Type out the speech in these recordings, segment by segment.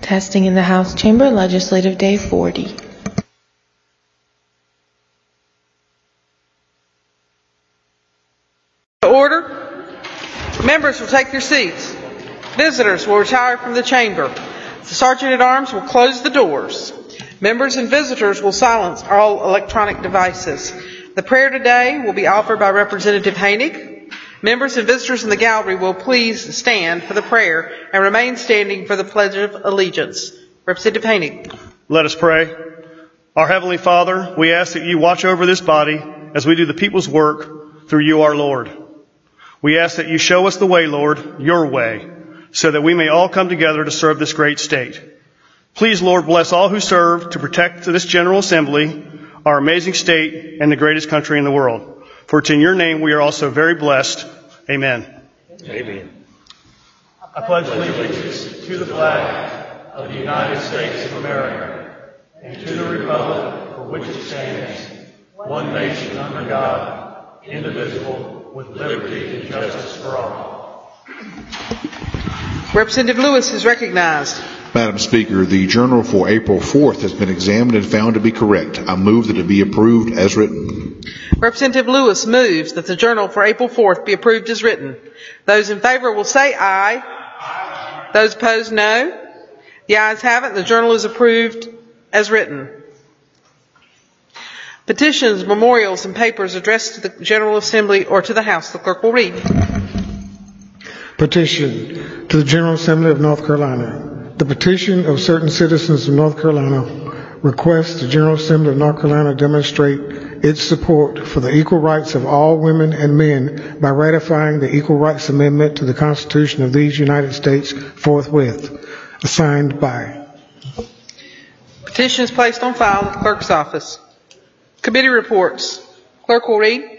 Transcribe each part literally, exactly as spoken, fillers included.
Testing in the House Chamber, Legislative Day forty. Order. Members will take their seats. Visitors will retire from the chamber. The Sergeant-at-Arms will close the doors. Members and visitors will silence all electronic devices. The prayer today will be offered by Representative Hoenig. Members and visitors in the gallery will please stand for the prayer and remain standing for the Pledge of Allegiance. Representative Hoenig. Let us pray. Our Heavenly Father, we ask that you watch over this body as we do the people's work through you, our Lord. We ask that you show us the way, Lord, your way, so that we may all come together to serve this great state. Please, Lord, bless all who serve to protect this General Assembly, our amazing state, and the greatest country in the world. For it's in your name we are also very blessed. Amen. Amen. I pledge allegiance to the flag of the United States of America and to the republic for which it stands, one nation under God, indivisible, with liberty and justice for all. Representative Lewis is recognized. Madam Speaker, the journal for April fourth has been examined and found to be correct. I move that it be approved as written. Representative Lewis moves that the journal for April fourth be approved as written. Those in favor will say aye. Aye. Those opposed, no. The ayes have it. The journal is approved as written. Petitions, memorials, and papers addressed to the General Assembly or to the House. The clerk will read. Petition to the General Assembly of North Carolina. The petition of certain citizens of North Carolina requests the General Assembly of North Carolina demonstrate its support for the equal rights of all women and men by ratifying the Equal Rights Amendment to the Constitution of these United States forthwith. Signed by. Petition is placed on file at the clerk's office. Committee reports. Clerk will read.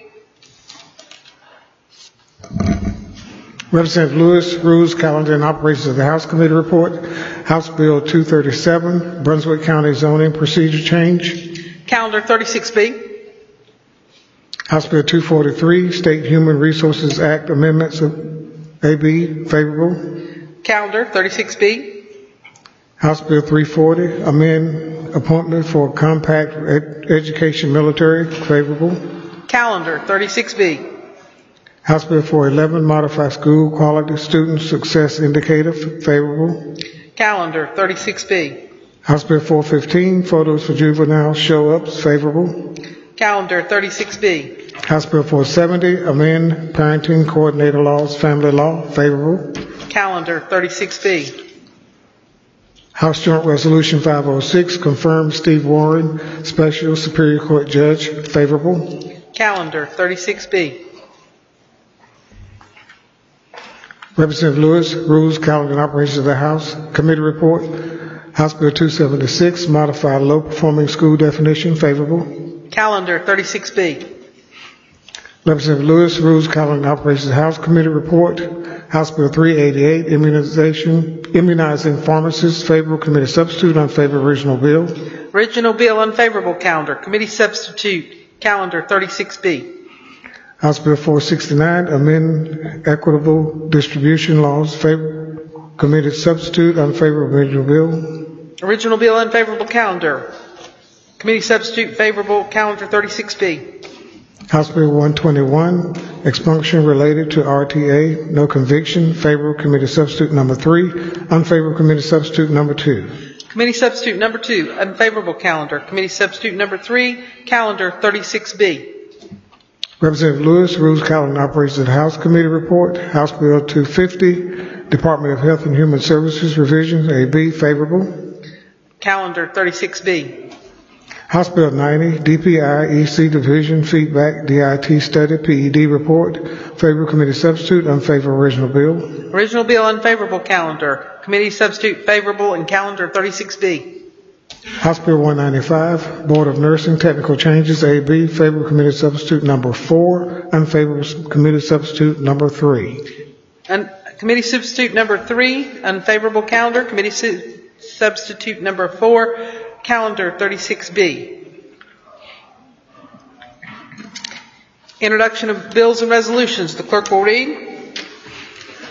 Representative Lewis, Rules, Calendar, and Operations of the House Committee report. House Bill two thirty-seven, Brunswick County Zoning Procedure Change. Calendar thirty-six B. House Bill two forty-three, State Human Resources Act Amendments of A B, favorable. Calendar thirty-six B. House Bill three forty, amend appointment for compact ed- education military, favorable. Calendar thirty-six B. House Bill four eleven, modify school quality student success indicator, favorable. Calendar thirty-six B. House Bill four fifteen, photos for juvenile show-ups, favorable. Calendar thirty-six B. House Bill four seventy, amend parenting coordinator laws, family law, favorable. Calendar thirty-six B. House Joint Resolution five oh six, confirm Steve Warren, Special Superior Court Judge, favorable. Calendar thirty-six B. Representative Lewis, Rules, Calendar, and Operations of the House Committee report. House Bill two seventy-six, modify low-performing school definition, favorable. Calendar thirty-six B. Representative Lewis, Rules, Calendar, and Operations of the House Committee report. House Bill three eighty-eight, immunization, immunizing pharmacists, favorable. Committee substitute, unfavorable. Original bill. Original bill, unfavorable. Calendar. Committee substitute. Calendar thirty-six B. House Bill four sixty-nine, amend equitable distribution laws, favor. Committee substitute, unfavorable. Original bill. Original bill, unfavorable. Calendar. Committee substitute, favorable. Calendar thirty-six B. House Bill one twenty-one, expunction related to R T A, no conviction, favorable. Committee substitute number three, unfavorable. Committee substitute number two. Committee substitute number two, unfavorable. Calendar. Committee substitute number three, calendar thirty-six B. Representative Lewis, Rules, Calendar, and Operations of the House Committee report. House Bill two fifty, Department of Health and Human Services revisions, A B, favorable. Calendar thirty-six B. House Bill ninety, D P I, E C Division Feedback, D I T Study, P E D Report, favorable. Committee substitute, unfavorable. Original bill. Original bill, unfavorable. Calendar. Committee substitute, favorable, and calendar thirty-six B. House Bill one ninety-five, Board of Nursing Technical Changes, A B, favorable. Committee substitute number four, unfavorable. Committee substitute number three. And committee substitute number three, unfavorable. Calendar. Committee su- substitute number four, calendar thirty-six B. Introduction of bills and resolutions. The clerk will read.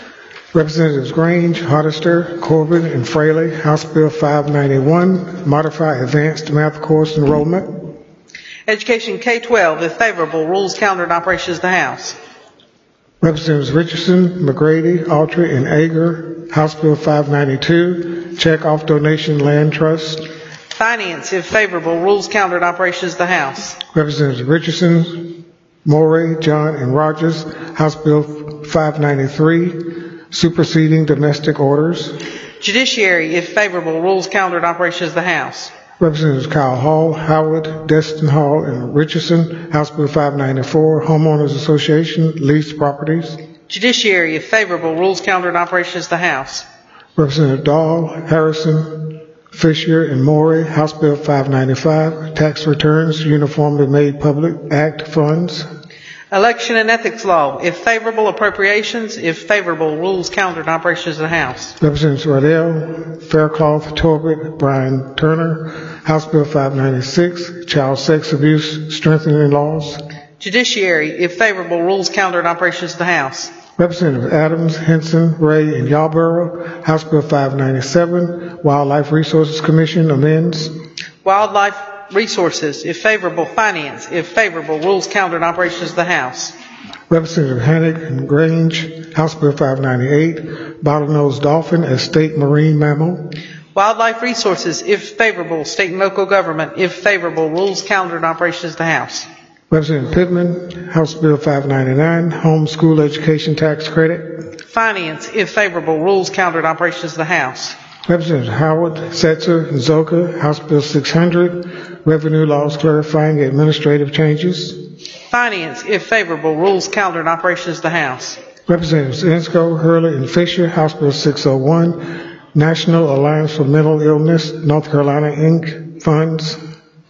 Representatives Grange, Hottister, Corbin, and Fraley, House Bill five ninety-one, modify advanced math course enrollment. Education K twelve, if favorable, rules, calendar, and operations of the House. Representatives Richardson, McGrady, Autry, and Ager, House Bill five ninety-two, check off donation land trust. Finance, if favorable, rules, calendar, and operations of the House. Representatives Richardson, Morey, John, and Rogers, House Bill five ninety-three, superseding domestic orders. Judiciary, if favorable, rules, calendar, and operations of the House. Representatives Kyle Hall, Howard, Destin Hall, and Richardson, House Bill five ninety-four, Homeowners Association, leased properties. Judiciary, if favorable, rules, calendar, and operations of the House. Representative Dahl, Harrison, Fisher, and Morey, House Bill five ninety-five, tax returns uniformly made public, Act funds. Election and ethics law, if favorable, appropriations, if favorable, rules, calendar, and operations of the House. Representatives Riddell, Faircloth, Torbett, Brian Turner, House Bill five ninety-six, child sex abuse strengthening laws. Judiciary, if favorable, rules, calendar, and operations of the House. Representatives Adams, Henson, Ray, and Yarborough, House Bill five ninety-seven, Wildlife Resources Commission amends. Wildlife Resources, if favorable, finance, if favorable, rules, calendar, and operations of the House. Representative Hannick and Grange, House Bill five ninety-eight, bottlenose dolphin as state marine mammal. Wildlife Resources, if favorable, state and local government, if favorable, rules, calendar, and operations of the House. Representative Pittman, House Bill five ninety-nine, home school education tax credit. Finance, if favorable, rules, calendar, and operations of the House. Representatives Howard, Setzer, and Zoka, House Bill six hundred, revenue laws clarifying administrative changes. Finance, if favorable, rules, calendar, and operations of the House. Representatives Ensko, Hurley, and Fisher, House Bill six oh one, National Alliance for Mental Illness, North Carolina, Incorporated funds.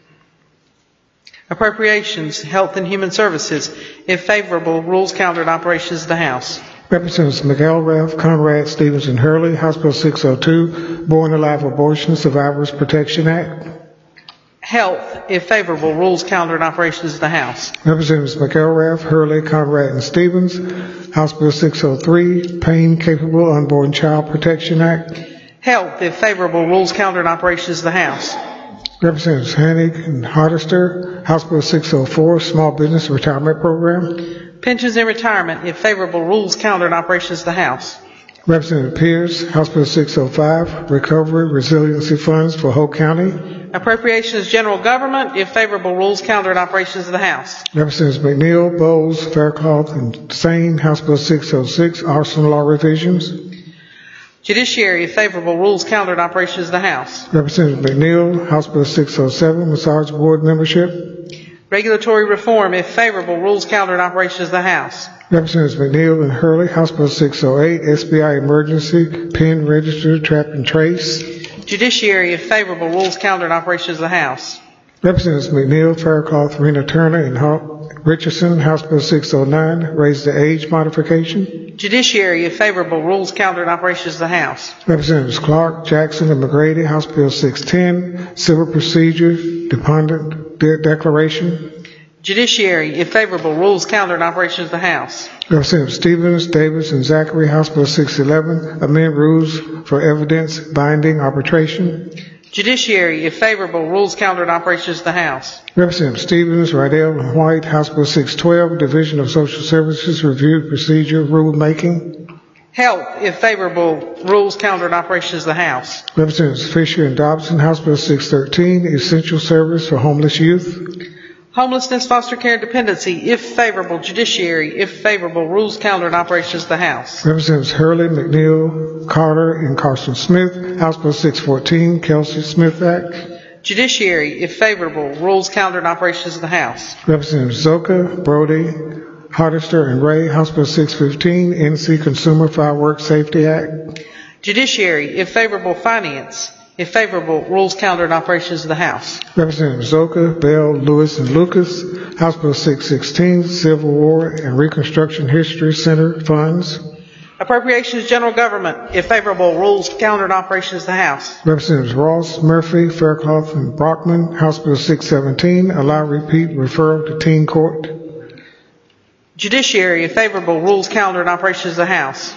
Appropriations, Health and Human Services, if favorable, rules, calendar, and operations of the House. Representatives McElrath, Conrad, Stevens, and Hurley, House Bill six oh two, Born Alive Abortion Survivors Protection Act. Health, if favorable, rules, calendar, and operations of the House. Representatives McElrath, Hurley, Conrad, and Stevens, House Bill six oh three, Pain Capable Unborn Child Protection Act. Health, if favorable, rules, calendar, and operations of the House. Representatives Hannick and Hottister, House Bill six oh four, Small Business Retirement Program. Pensions and retirement, if favorable, rules, calendar, and operations of the House. Representative Pierce, House Bill six oh five, Recovery Resiliency Funds for Hope County. Appropriations, general government, if favorable, rules, calendar, and operations of the House. Representatives McNeil, Bowles, Faircloth, and Sane, House Bill six oh six, Arson Law Revisions. Judiciary, if favorable, rules, calendar, and operations of the House. Representative McNeil, House Bill six oh seven, Massage Board membership. Regulatory reform, if favorable, rules, calendar, and operations of the House. Representatives McNeil and Hurley, House Bill six oh eight, S B I Emergency, Pen Register, Trap and Trace. Judiciary, if favorable, rules, calendar, and operations of the House. Representatives McNeil, Faircloth, Rena Turner, and Hall- Richardson, House Bill six oh nine, raise the age modification. Judiciary, if favorable, rules, calendar, and operations of the House. Representatives Clark, Jackson, and McGrady, House Bill six ten, Civil Procedure, Dependent de- Declaration. Judiciary, if favorable, rules, calendar, and operations of the House. Representatives Stevens, Davis, and Zachary, House Bill six eleven, amend rules for evidence binding arbitration. Judiciary, if favorable, rules, calendar, and operations of the House. Representatives Stevens, Riddell, and White, House Bill six twelve, Division of Social Services, Review Procedure, Rulemaking. Health, if favorable, rules, calendar, and operations of the House. Representatives Fisher and Dobson, House Bill six thirteen, Essential Service for Homeless Youth. Homelessness, foster care, and dependency, if favorable. Judiciary, if favorable, rules, calendar, and operations of the House. Representatives Hurley, McNeil, Carter, and Carson Smith, House Bill six fourteen, Kelsey Smith Act. Judiciary, if favorable, rules, calendar, and operations of the House. Representatives Zoka, Brody, Hottister, and Ray, House Bill six fifteen, N C Consumer Fireworks Safety Act. Judiciary, if favorable. Finance, if favorable, rules, calendar, and operations of the House. Representatives Zoka, Bell, Lewis, and Lucas, House Bill six sixteen, Civil War and Reconstruction History Center funds. Appropriations, general government, if favorable, rules, calendar, and operations of the House. Representatives Ross, Murphy, Faircloth, and Brockman, House Bill six seventeen, allow repeat referral to teen court. Judiciary, if favorable, rules, calendar, and operations of the House.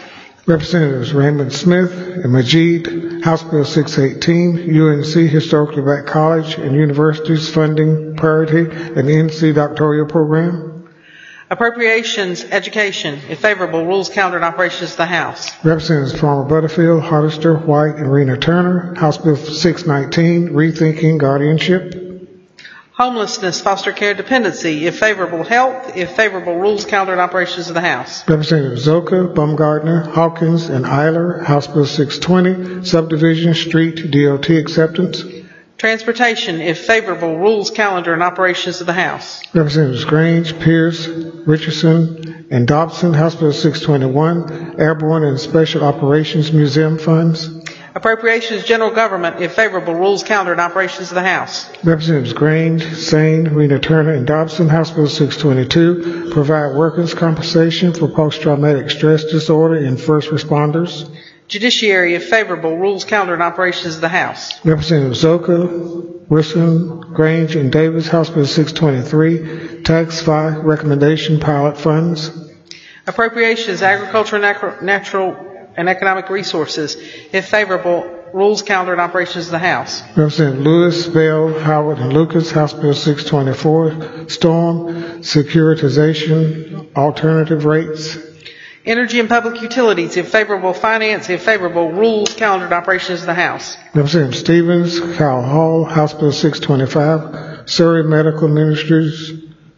Representatives Raymond Smith and Majid, House Bill six eighteen, U N C Historically Black College and Universities Funding Parity and the N C Doctoral Program. Appropriations, Education. If favorable, rules, calendar, and operations of the House. Representatives Farmer Butterfield, Hardister, White, and Rena Turner, House Bill six nineteen, Rethinking Guardianship. Homelessness, Foster Care, Dependency. If favorable, Health. If favorable, rules, calendar, and operations of the House. Representatives Zoka, Baumgartner, Hawkins, and Eiler, House Bill six twenty, Subdivision, Street, D O T Acceptance. Transportation. If favorable, rules, calendar, and operations of the House. Representatives Grange, Pierce, Richardson, and Dobson, House Bill six twenty-one, Airborne and Special Operations Museum Funds. Appropriations, General Government. If favorable, rules, calendar, and operations of the House. Representatives Grange, Sane, Rena Turner, and Dobson, House Bill six twenty-two, provide workers' compensation for post-traumatic stress disorder in first responders. Judiciary. If favorable, rules, calendar, and operations of the House. Representatives Zoka, Wilson, Grange, and Davis, House Bill six twenty-three, Tax F I Recommendation Pilot Funds. Appropriations, Agriculture, Natural, and Economic Resources. If favorable, rules, calendar, and operations of the House. Representative Lewis, Bell, Howard, and Lucas, House Bill six twenty-four, Storm, Securitization, Alternative Rates. Energy and Public Utilities. If favorable, Finance. If favorable, rules, calendar, and operations of the House. Representative Stevens, Kyle Hall, House Bill six twenty-five, Surrey Medical Ministries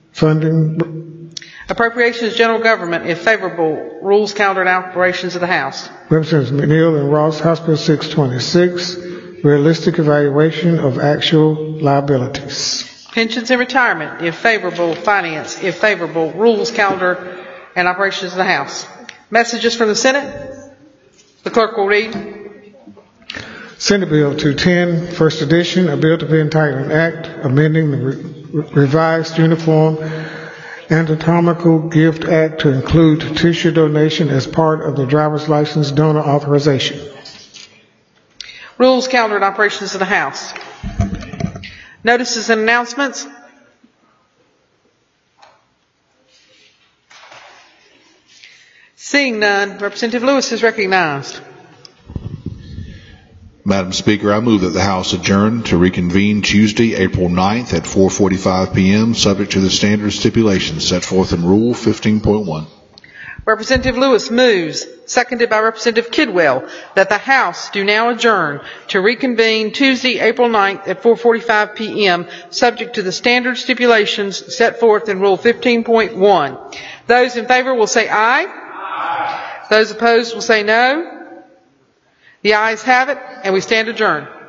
Funding. Appropriations, General Government. If favorable, rules, calendar, and operations of the House. Representatives McNeil and Ross, House Bill six twenty-six, Realistic Evaluation of Actual Liabilities. Pensions and Retirement. If favorable, Finance. If favorable, rules, calendar, and operations of the House. Messages from the Senate. The clerk will read. Senate Bill two ten, First Edition, a bill to be entitled an act amending the re- revised Uniform Anatomical Gift Act to include tissue donation as part of the driver's license donor authorization. Rules, calendar, and operations of the House. Notices and announcements. Seeing none, Representative Lewis is recognized. Madam Speaker, I move that the House adjourn to reconvene Tuesday, April ninth at four forty-five p.m., subject to the standard stipulations set forth in Rule fifteen point one. Representative Lewis moves, seconded by Representative Kidwell, that the House do now adjourn to reconvene Tuesday, April ninth at four forty-five p.m., subject to the standard stipulations set forth in Rule fifteen point one. Those in favor will say aye. Aye. Those opposed will say no. The ayes have it, and we stand adjourned.